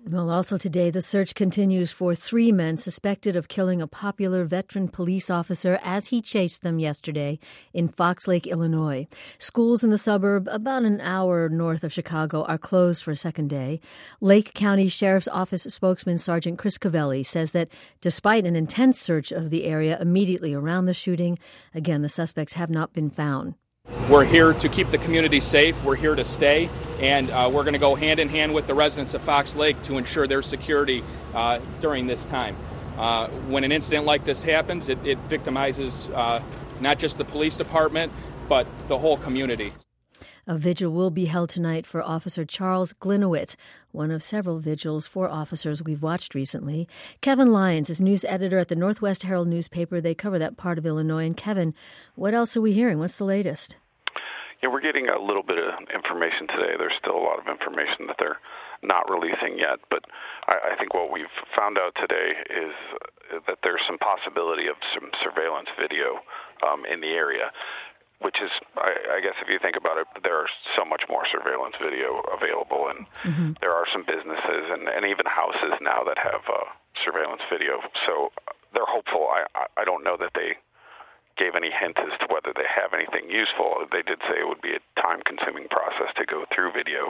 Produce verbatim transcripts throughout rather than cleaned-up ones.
Well, also today, the search continues for three men suspected of killing a popular veteran police officer as he chased them yesterday in Fox Lake, Illinois. Schools in the suburb, about an hour north of Chicago, are closed for a second day. Lake County Sheriff's Office spokesman Sergeant Chris Covelli says that despite an intense search of the area immediately around the shooting, again, the suspects have not been found. We're here to keep the community safe. We're here to stay, and uh, we're going to go hand in hand with the residents of Fox Lake to ensure their security uh, during this time. Uh, when an incident like this happens, it, it victimizes uh, not just the police department, but the whole community. A vigil will be held tonight for Officer Charles Gliniewicz, one of several vigils for officers we've watched recently. Kevin Lyons is news editor at the Northwest Herald newspaper. They cover that part of Illinois. And Kevin, what else are we hearing? What's the latest? Yeah, we're getting a little bit of information today. There's still a lot of information that they're not releasing yet, but I, I think what we've found out today is that there's some possibility of some surveillance video um, in the area, which is, I, I guess if you think about it, there are so much more surveillance video available, and mm-hmm. there are some businesses and, and even houses now that have uh, surveillance video. So they're hopeful. I, I don't know that they gave any hint as to whether they have anything useful. They did say it would be a time-consuming process to go through video.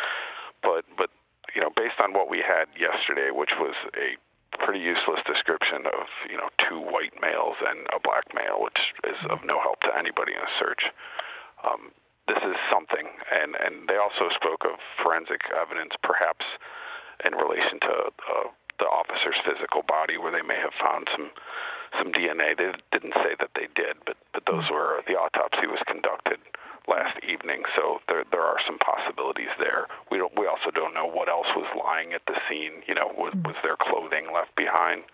But, but you know, based on what we had yesterday, which was a pretty useless description of, you know, two white males and a black male, which is of no help to anybody in a search, um, this is something. And, and they also spoke of forensic evidence, perhaps in relation to uh, the officer's physical body, where they may have found some some D N A. They didn't say that they did, but, but those were, the autopsy was conducted last evening, so there there are some possibilities there. We don't. We also don't know what else was lying at the scene. You know, was, was there clothing left behind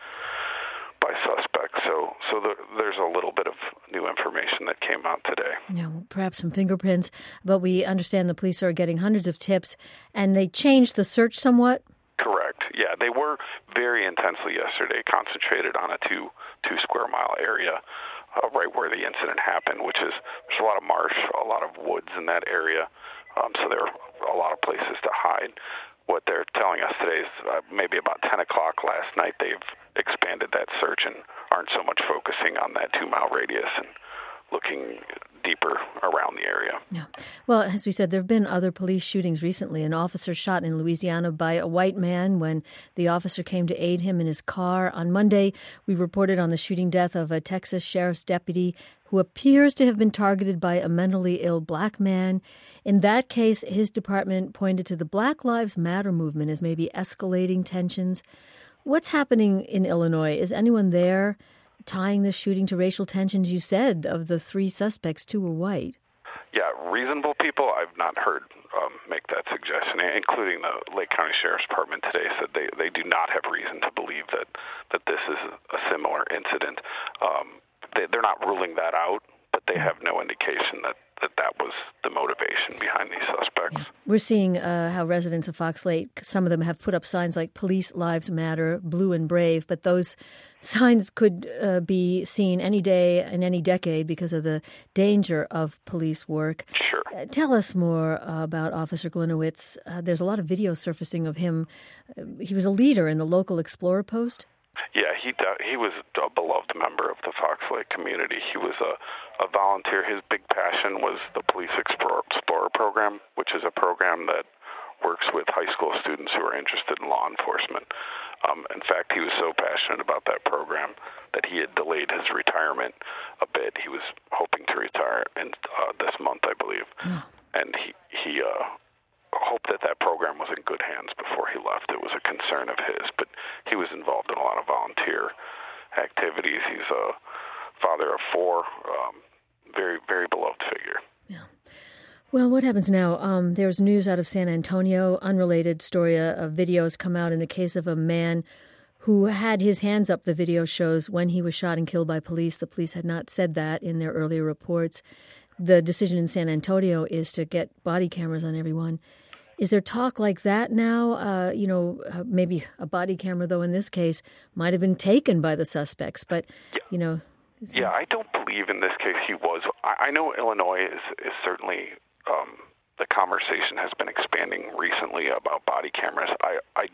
by suspects? So so the, there's a little bit of new information that came out today. Yeah, well, perhaps some fingerprints, but we understand the police are getting hundreds of tips, and they changed the search somewhat? Correct. Yeah, they were very intensely yesterday, concentrated on a two two square mile area, uh, right where the incident happened, which is there's a lot of marsh, a lot of woods in that area, um, so there are a lot of places to hide. What they're telling us today is uh, maybe about ten o'clock last night they've expanded that search and aren't so much focusing on that two mile radius and looking deeper around the area. Yeah. Well, as we said, there have been other police shootings recently. An officer shot in Louisiana by a white man when the officer came to aid him in his car. On Monday, we reported on the shooting death of a Texas sheriff's deputy who appears to have been targeted by a mentally ill black man. In that case, his department pointed to the Black Lives Matter movement as maybe escalating tensions. What's happening in Illinois? Is anyone there tying the shooting to racial tensions? You said of the three suspects, two were white. Yeah, reasonable people I've not heard um, make that suggestion, including the Lake County Sheriff's Department today said they, they do not have reason to believe that, that this is a similar incident. Um, they, they're not ruling that out, but they have no indication that that, that was the motivation behind these suspects. Yeah. We're seeing uh, how residents of Fox Lake, some of them have put up signs like Police Lives Matter, Blue and Brave, but those signs could uh, be seen any day in any decade because of the danger of police work. Sure. Uh, tell us more uh, about Officer Gliniewicz. Uh, there's a lot of video surfacing of him. Uh, he was a leader in the local Explorer post. Yeah, he he was a beloved member of the Fox Lake community. He was a, a volunteer. His big passion was the Police Explorer program, which is a program that works with high school students who are interested in law enforcement. Um, in fact, he was so passionate about that program that he had delayed his retirement a bit. He was hoping to retire in uh, this month, I believe, oh. and he he. Uh, hoped that that program was in good hands before he left. It was a concern of his, but he was involved in a lot of volunteer activities. He's a father of four, um, very, very beloved figure. Yeah. Well, what happens now? Um, there's news out of San Antonio, unrelated story. A, a video has come out in the case of a man who had his hands up, the video shows, when he was shot and killed by police. The police had not said that in their earlier reports. The decision in San Antonio is to get body cameras on everyone. Is there talk like that now? Uh, you know, uh, maybe a body camera, though, in this case, might have been taken by the suspects. But, yeah. you know. Yeah, I don't believe in this case he was. I, I know Illinois is, is certainly, um, the conversation has been expanding recently about body cameras. I, I don't know exactly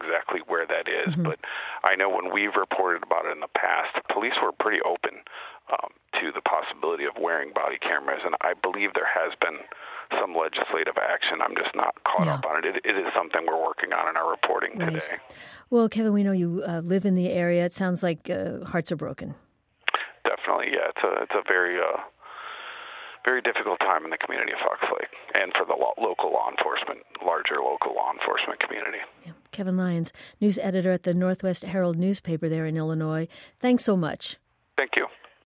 exactly where that is, mm-hmm. but I know when we've reported about it in the past, police were pretty open um, to the possibility of wearing body cameras, and I believe there has been some legislative action. I'm just not caught yeah. up on it. it. It is something we're working on in our reporting right. today. Well, Kevin, we know you uh, live in the area. It sounds like uh, hearts are broken. Definitely, yeah. It's a it's a very uh, very difficult time in the community of Fox Lake and for the lo- local law enforcement, larger local law enforcement community. Yeah. Kevin Lyons, news editor at the Northwest Herald newspaper there in Illinois. Thanks so much. Thank you.